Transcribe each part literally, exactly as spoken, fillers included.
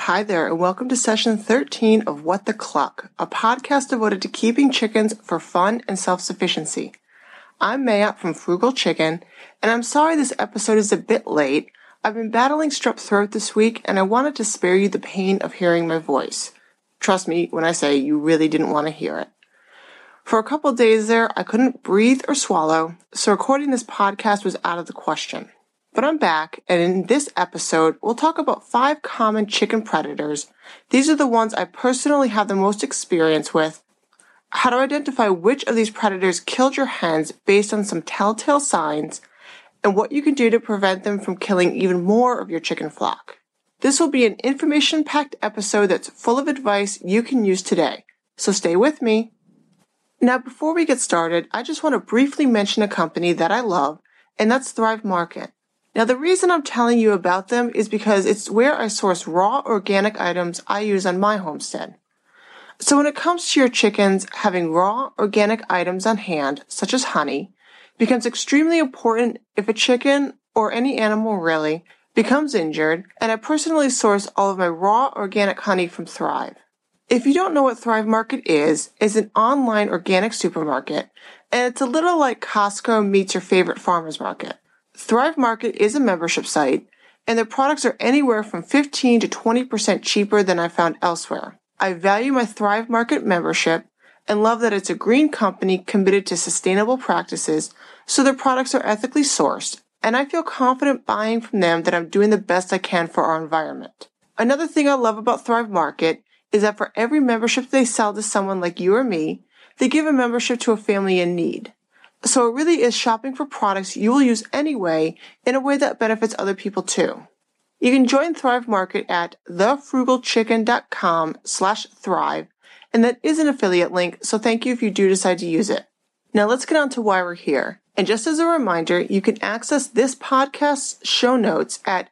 Hi there, and welcome to session thirteen of What the Cluck, a podcast devoted to keeping chickens for fun and self-sufficiency. I'm Maya from Frugal Chicken, and I'm sorry this episode is a bit late. I've been battling strep throat this week, and I wanted to spare you the pain of hearing my voice. Trust me when I say you really didn't want to hear it. For a couple days there, I couldn't breathe or swallow, so recording this podcast was out of the question. But I'm back, and in this episode, we'll talk about five common chicken predators. These are the ones I personally have the most experience with, how to identify which of these predators killed your hens based on some telltale signs, and what you can do to prevent them from killing even more of your chicken flock. This will be an information-packed episode that's full of advice you can use today, so stay with me. Now, before we get started, I just want to briefly mention a company that I love, and that's Thrive Market. Now, the reason I'm telling you about them is because it's where I source raw organic items I use on my homestead. So when it comes to your chickens, having raw organic items on hand, such as honey, becomes extremely important if a chicken, or any animal really, becomes injured, and I personally source all of my raw organic honey from Thrive. If you don't know what Thrive Market is, it's an online organic supermarket, and it's a little like Costco meets your favorite farmer's market. Thrive Market is a membership site, and their products are anywhere from fifteen to twenty percent cheaper than I found elsewhere. I value my Thrive Market membership and love that it's a green company committed to sustainable practices, so their products are ethically sourced, and I feel confident buying from them that I'm doing the best I can for our environment. Another thing I love about Thrive Market is that for every membership they sell to someone like you or me, they give a membership to a family in need. So it really is shopping for products you will use anyway in a way that benefits other people too. You can join Thrive Market at thefrugalchicken.com slash thrive, and that is an affiliate link, so thank you if you do decide to use it. Now let's get on to why we're here. And just as a reminder, you can access this podcast's show notes at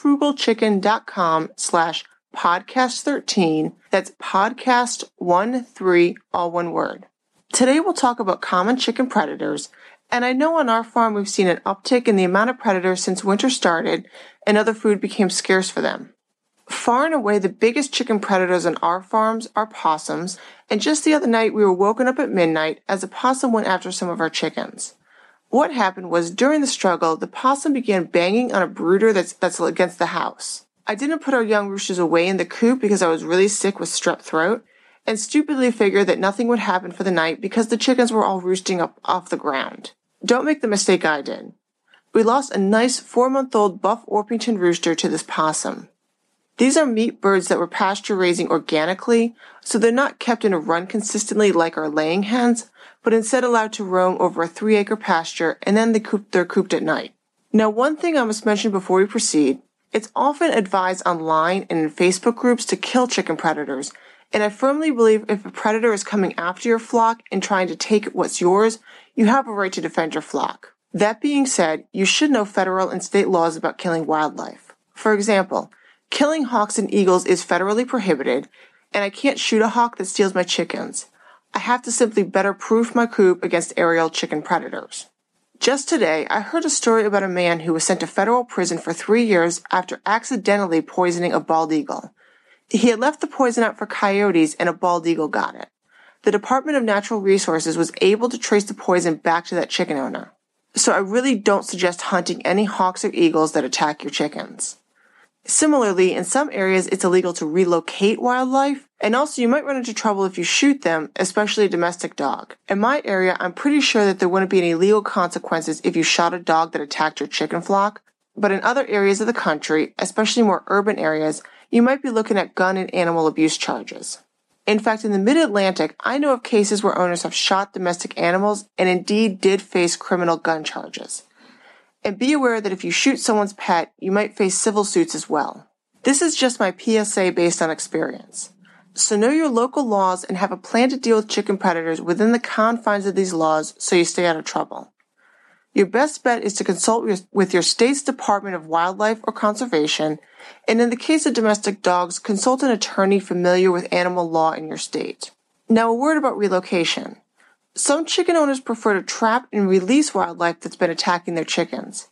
thefrugalchicken.com slash podcast 13. That's podcast one three, all one word. Today we'll talk about common chicken predators, and I know on our farm we've seen an uptick in the amount of predators since winter started and other food became scarce for them. Far and away the biggest chicken predators on our farms are possums, and just the other night we were woken up at midnight as a possum went after some of our chickens. What happened was during the struggle, the possum began banging on a brooder that's, that's against the house. I didn't put our young roosters away in the coop because I was really sick with strep throat, and stupidly figured that nothing would happen for the night because the chickens were all roosting up off the ground. Don't make the mistake I did. We lost a nice four-month-old Buff Orpington rooster to this possum. These are meat birds that were pasture raising organically, so they're not kept in a run consistently like our laying hens, but instead allowed to roam over a three-acre pasture, and then they coop, they're cooped at night. Now, one thing I must mention before we proceed, it's often advised online and in Facebook groups to kill chicken predators, and I firmly believe if a predator is coming after your flock and trying to take what's yours, you have a right to defend your flock. That being said, you should know federal and state laws about killing wildlife. For example, killing hawks and eagles is federally prohibited, and I can't shoot a hawk that steals my chickens. I have to simply better proof my coop against aerial chicken predators. Just today, I heard a story about a man who was sent to federal prison for three years after accidentally poisoning a bald eagle. He had left the poison out for coyotes and a bald eagle got it. The Department of Natural Resources was able to trace the poison back to that chicken owner. So I really don't suggest hunting any hawks or eagles that attack your chickens. Similarly, in some areas it's illegal to relocate wildlife, and also you might run into trouble if you shoot them, especially a domestic dog. In my area, I'm pretty sure that there wouldn't be any legal consequences if you shot a dog that attacked your chicken flock, but in other areas of the country, especially more urban areas, you might be looking at gun and animal abuse charges. In fact, in the mid-Atlantic, I know of cases where owners have shot domestic animals and indeed did face criminal gun charges. And be aware that if you shoot someone's pet, you might face civil suits as well. This is just my P S A based on experience. So know your local laws and have a plan to deal with chicken predators within the confines of these laws so you stay out of trouble. Your best bet is to consult with your state's Department of Wildlife or Conservation, and in the case of domestic dogs, consult an attorney familiar with animal law in your state. Now, a word about relocation. Some chicken owners prefer to trap and release wildlife that's been attacking their chickens.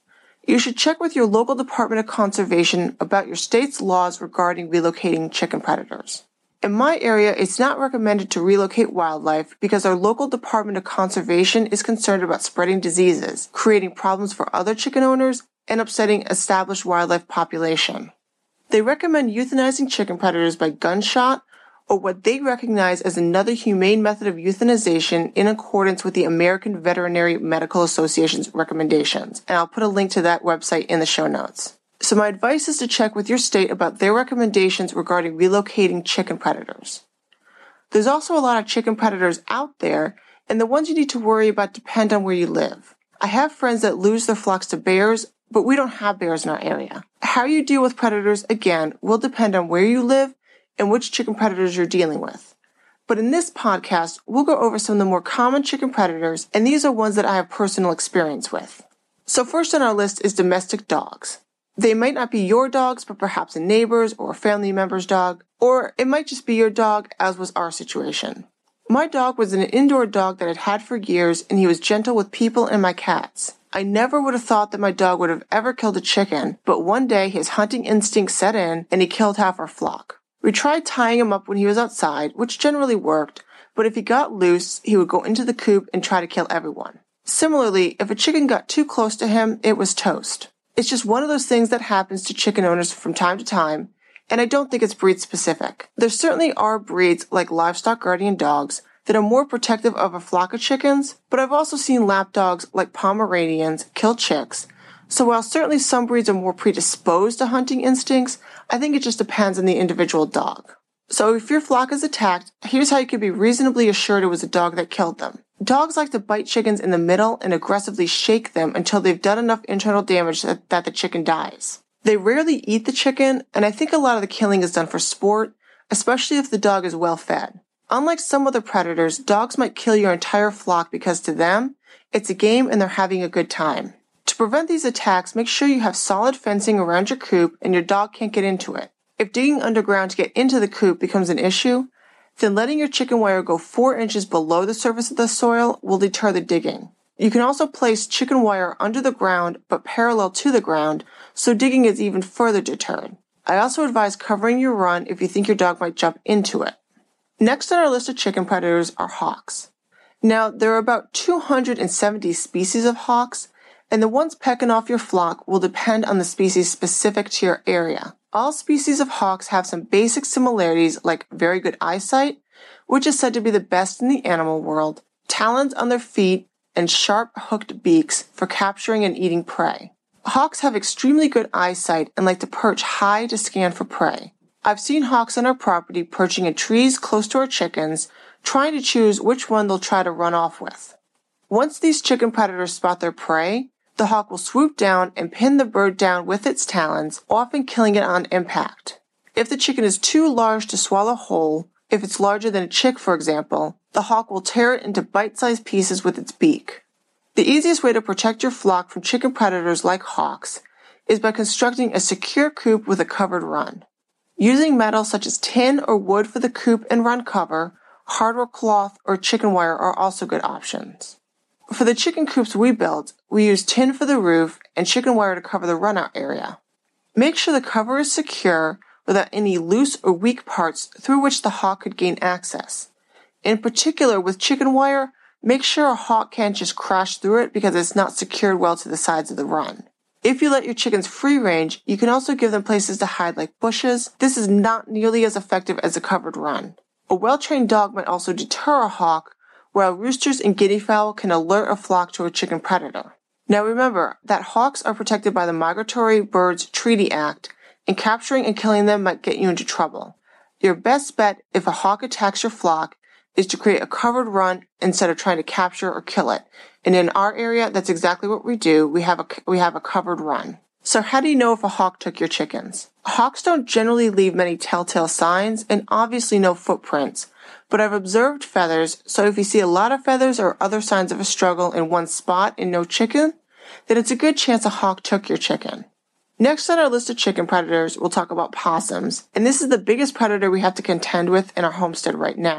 You should check with your local Department of Conservation about your state's laws regarding relocating chicken predators. In my area, it's not recommended to relocate wildlife because our local Department of Conservation is concerned about spreading diseases, creating problems for other chicken owners, and upsetting established wildlife population. They recommend euthanizing chicken predators by gunshot or what they recognize as another humane method of euthanization in accordance with the American Veterinary Medical Association's recommendations, and I'll put a link to that website in the show notes. So my advice is to check with your state about their recommendations regarding relocating chicken predators. There's also a lot of chicken predators out there, and the ones you need to worry about depend on where you live. I have friends that lose their flocks to bears, but we don't have bears in our area. How you deal with predators, again, will depend on where you live and which chicken predators you're dealing with. But in this podcast, we'll go over some of the more common chicken predators, and these are ones that I have personal experience with. So first on our list is domestic dogs. They might not be your dogs, but perhaps a neighbor's or a family member's dog, or it might just be your dog, as was our situation. My dog was an indoor dog that I'd had for years, and he was gentle with people and my cats. I never would have thought that my dog would have ever killed a chicken, but one day his hunting instinct set in, and he killed half our flock. We tried tying him up when he was outside, which generally worked, but if he got loose, he would go into the coop and try to kill everyone. Similarly, if a chicken got too close to him, it was toast. It's just one of those things that happens to chicken owners from time to time, and I don't think it's breed specific. There certainly are breeds like livestock guardian dogs that are more protective of a flock of chickens, but I've also seen lap dogs like Pomeranians kill chicks. So while certainly some breeds are more predisposed to hunting instincts, I think it just depends on the individual dog. So if your flock is attacked, here's how you can be reasonably assured it was a dog that killed them. Dogs like to bite chickens in the middle and aggressively shake them until they've done enough internal damage that, that the chicken dies. They rarely eat the chicken, and I think a lot of the killing is done for sport, especially if the dog is well fed. Unlike some other predators, dogs might kill your entire flock because to them, it's a game and they're having a good time. To prevent these attacks, make sure you have solid fencing around your coop and your dog can't get into it. If digging underground to get into the coop becomes an issue, then letting your chicken wire go four inches below the surface of the soil will deter the digging. You can also place chicken wire under the ground but parallel to the ground, so digging is even further deterred. I also advise covering your run if you think your dog might jump into it. Next on our list of chicken predators are hawks. Now, there are about two hundred seventy species of hawks, and the ones pecking off your flock will depend on the species specific to your area. All species of hawks have some basic similarities like very good eyesight, which is said to be the best in the animal world, talons on their feet, and sharp hooked beaks for capturing and eating prey. Hawks have extremely good eyesight and like to perch high to scan for prey. I've seen hawks on our property perching in trees close to our chickens, trying to choose which one they'll try to run off with. Once these chicken predators spot their prey, the hawk will swoop down and pin the bird down with its talons, often killing it on impact. If the chicken is too large to swallow whole, if it's larger than a chick, for example, the hawk will tear it into bite-sized pieces with its beak. The easiest way to protect your flock from chicken predators like hawks is by constructing a secure coop with a covered run. Using metal such as tin or wood for the coop and run cover, hardware cloth, or chicken wire are also good options. For the chicken coops we built, we use tin for the roof and chicken wire to cover the runout area. Make sure the cover is secure without any loose or weak parts through which the hawk could gain access. In particular, with chicken wire, make sure a hawk can't just crash through it because it's not secured well to the sides of the run. If you let your chickens free range, you can also give them places to hide like bushes. This is not nearly as effective as a covered run. A well-trained dog might also deter a hawk, while roosters and guinea fowl can alert a flock to a chicken predator. Now remember that hawks are protected by the Migratory Birds Treaty Act, and capturing and killing them might get you into trouble. Your best bet if a hawk attacks your flock is to create a covered run instead of trying to capture or kill it. And in our area, that's exactly what we do. We have a, we have a covered run. So how do you know if a hawk took your chickens? Hawks don't generally leave many telltale signs and obviously no footprints, but I've observed feathers, so if you see a lot of feathers or other signs of a struggle in one spot and no chicken, then it's a good chance a hawk took your chicken. Next on our list of chicken predators, we'll talk about possums, and this is the biggest predator we have to contend with in our homestead right now.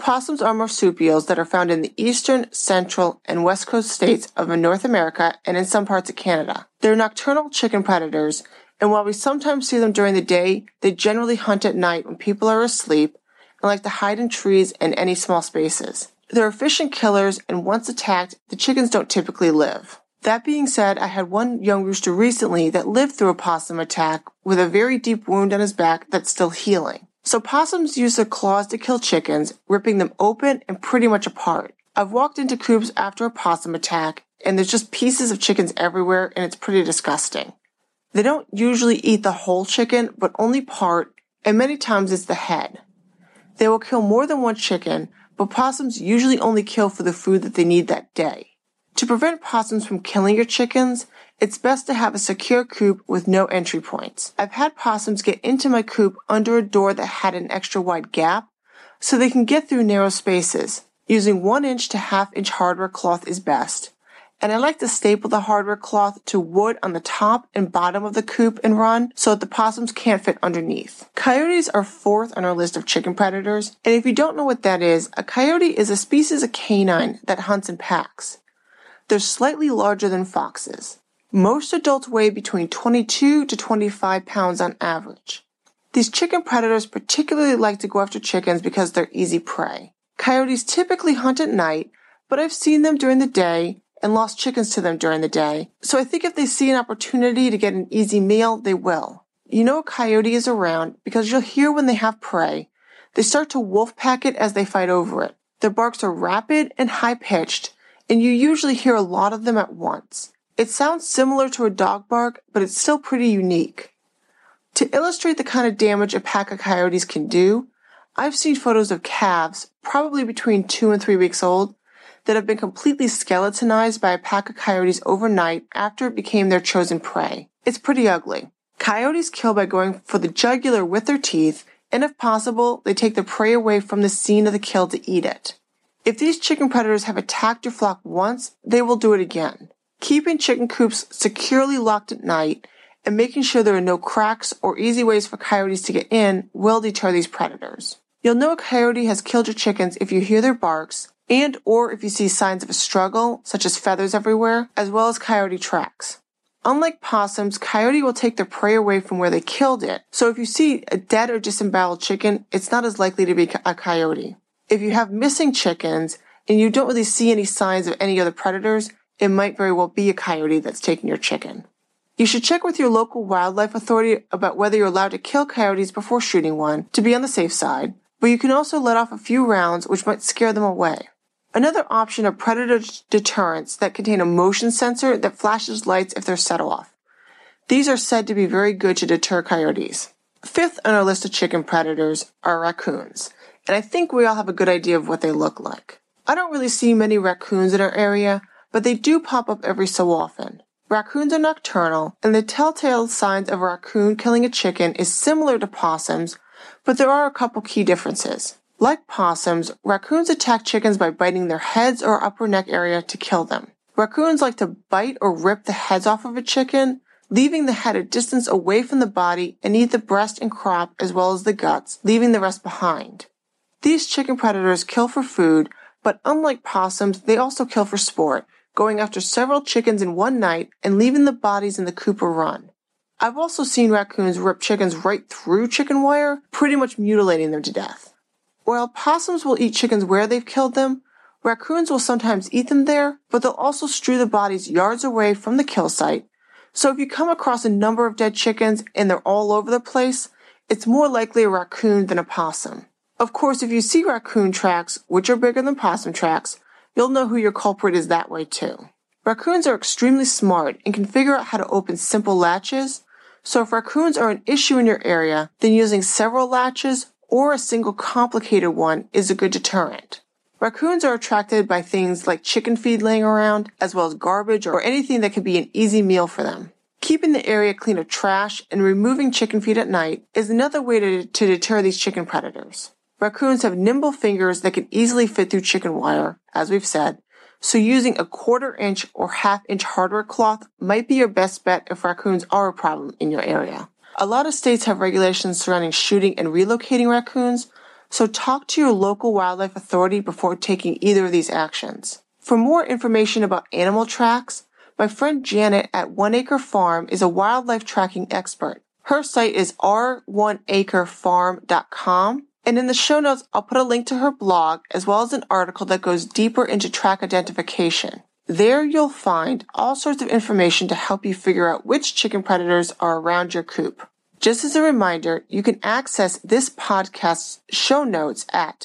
Possums are marsupials that are found in the eastern, central, and west coast states of North America and in some parts of Canada. They're nocturnal chicken predators, and while we sometimes see them during the day, they generally hunt at night when people are asleep and like to hide in trees and any small spaces. They're efficient killers, and once attacked, the chickens don't typically live. That being said, I had one young rooster recently that lived through a possum attack with a very deep wound on his back that's still healing. So possums use their claws to kill chickens, ripping them open and pretty much apart. I've walked into coops after a possum attack, and there's just pieces of chickens everywhere, and it's pretty disgusting. They don't usually eat the whole chicken, but only part, and many times it's the head. They will kill more than one chicken, but possums usually only kill for the food that they need that day. To prevent possums from killing your chickens, it's best to have a secure coop with no entry points. I've had possums get into my coop under a door that had an extra wide gap, so they can get through narrow spaces. Using one inch to half inch hardware cloth is best, and I like to staple the hardware cloth to wood on the top and bottom of the coop and run so that the possums can't fit underneath. Coyotes are fourth on our list of chicken predators, and if you don't know what that is, a coyote is a species of canine that hunts in packs. They're slightly larger than foxes. Most adults weigh between twenty-two to twenty-five pounds on average. These chicken predators particularly like to go after chickens because they're easy prey. Coyotes typically hunt at night, but I've seen them during the day and lost chickens to them during the day, so I think if they see an opportunity to get an easy meal, they will. You know a coyote is around because you'll hear when they have prey. They start to wolf pack it as they fight over it. Their barks are rapid and high-pitched, and you usually hear a lot of them at once. It sounds similar to a dog bark, but it's still pretty unique. To illustrate the kind of damage a pack of coyotes can do, I've seen photos of calves, probably between two and three weeks old, that have been completely skeletonized by a pack of coyotes overnight after it became their chosen prey. It's pretty ugly. Coyotes kill by going for the jugular with their teeth, and if possible, they take the prey away from the scene of the kill to eat it. If these chicken predators have attacked your flock once, they will do it again. Keeping chicken coops securely locked at night and making sure there are no cracks or easy ways for coyotes to get in will deter these predators. You'll know a coyote has killed your chickens if you hear their barks and or if you see signs of a struggle, such as feathers everywhere, as well as coyote tracks. Unlike possums, coyote will take their prey away from where they killed it, so if you see a dead or disemboweled chicken, it's not as likely to be a coyote. If you have missing chickens and you don't really see any signs of any other predators, it might very well be a coyote that's taking your chicken. You should check with your local wildlife authority about whether you're allowed to kill coyotes before shooting one to be on the safe side, but you can also let off a few rounds which might scare them away. Another option are predator deterrents that contain a motion sensor that flashes lights if they're set off. These are said to be very good to deter coyotes. Fifth on our list of chicken predators are raccoons, and I think we all have a good idea of what they look like. I don't really see many raccoons in our area, but they do pop up every so often. Raccoons are nocturnal, and the telltale signs of a raccoon killing a chicken is similar to possums, but there are a couple key differences. Like possums, raccoons attack chickens by biting their heads or upper neck area to kill them. Raccoons like to bite or rip the heads off of a chicken, leaving the head a distance away from the body, and eat the breast and crop as well as the guts, leaving the rest behind. These chicken predators kill for food, but unlike possums, they also kill for sport, going after several chickens in one night and leaving the bodies in the coop or run. I've also seen raccoons rip chickens right through chicken wire, pretty much mutilating them to death. While possums will eat chickens where they've killed them, raccoons will sometimes eat them there, but they'll also strew the bodies yards away from the kill site. So if you come across a number of dead chickens and they're all over the place, it's more likely a raccoon than a possum. Of course, if you see raccoon tracks, which are bigger than possum tracks, you'll know who your culprit is that way too. Raccoons are extremely smart and can figure out how to open simple latches, so if raccoons are an issue in your area, then using several latches or a single complicated one is a good deterrent. Raccoons are attracted by things like chicken feed laying around, as well as garbage or anything that could be an easy meal for them. Keeping the area clean of trash and removing chicken feed at night is another way to, to deter these chicken predators. Raccoons have nimble fingers that can easily fit through chicken wire, as we've said, so using a quarter inch or half inch hardware cloth might be your best bet if raccoons are a problem in your area. A lot of states have regulations surrounding shooting and relocating raccoons, so talk to your local wildlife authority before taking either of these actions. For more information about animal tracks, my friend Janet at One Acre Farm is a wildlife tracking expert. Her site is r one acre farm dot com, and in the show notes I'll put a link to her blog as well as an article that goes deeper into track identification. There you'll find all sorts of information to help you figure out which chicken predators are around your coop. Just as a reminder, you can access this podcast's show notes at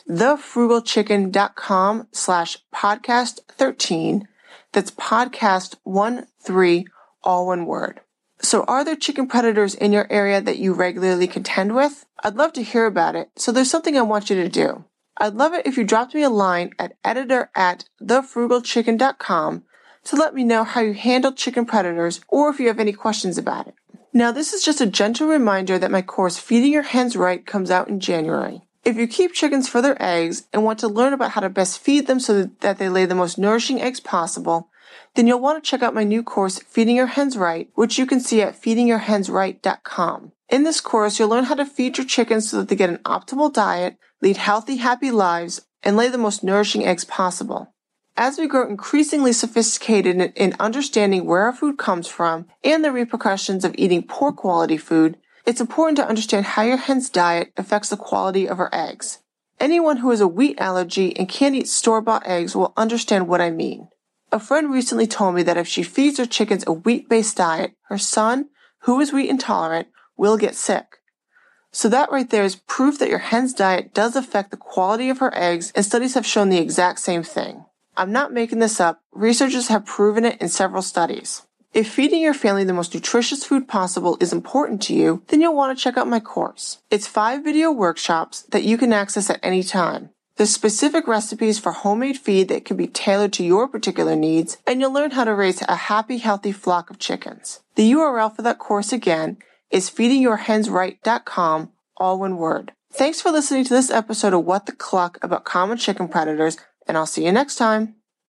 thefrugalchicken.com slash podcast 13. That's podcast one three, all one word. So are there chicken predators in your area that you regularly contend with? I'd love to hear about it, so there's something I want you to do. I'd love it if you dropped me a line at editor at thefrugalchicken dot com to let me know how you handle chicken predators or if you have any questions about it. Now, this is just a gentle reminder that my course Feeding Your Hens Right comes out in January. If you keep chickens for their eggs and want to learn about how to best feed them so that they lay the most nourishing eggs possible, then you'll want to check out my new course Feeding Your Hens Right, which you can see at feeding your hens right dot com. In this course, you'll learn how to feed your chickens so that they get an optimal diet, lead healthy, happy lives, and lay the most nourishing eggs possible. As we grow increasingly sophisticated in, in understanding where our food comes from and the repercussions of eating poor quality food, it's important to understand how your hen's diet affects the quality of her eggs. Anyone who has a wheat allergy and can't eat store-bought eggs will understand what I mean. A friend recently told me that if she feeds her chickens a wheat-based diet, her son, who is wheat intolerant, will get sick. So that right there is proof that your hen's diet does affect the quality of her eggs, and studies have shown the exact same thing. I'm not making this up. Researchers have proven it in several studies. If feeding your family the most nutritious food possible is important to you, then you'll want to check out my course. It's five video workshops that you can access at any time. There's specific recipes for homemade feed that can be tailored to your particular needs, and you'll learn how to raise a happy, healthy flock of chickens. The U R L for that course again is feeding your hens right dot com, all one word. Thanks for listening to this episode of What the Cluck about common chicken predators, and I'll see you next time.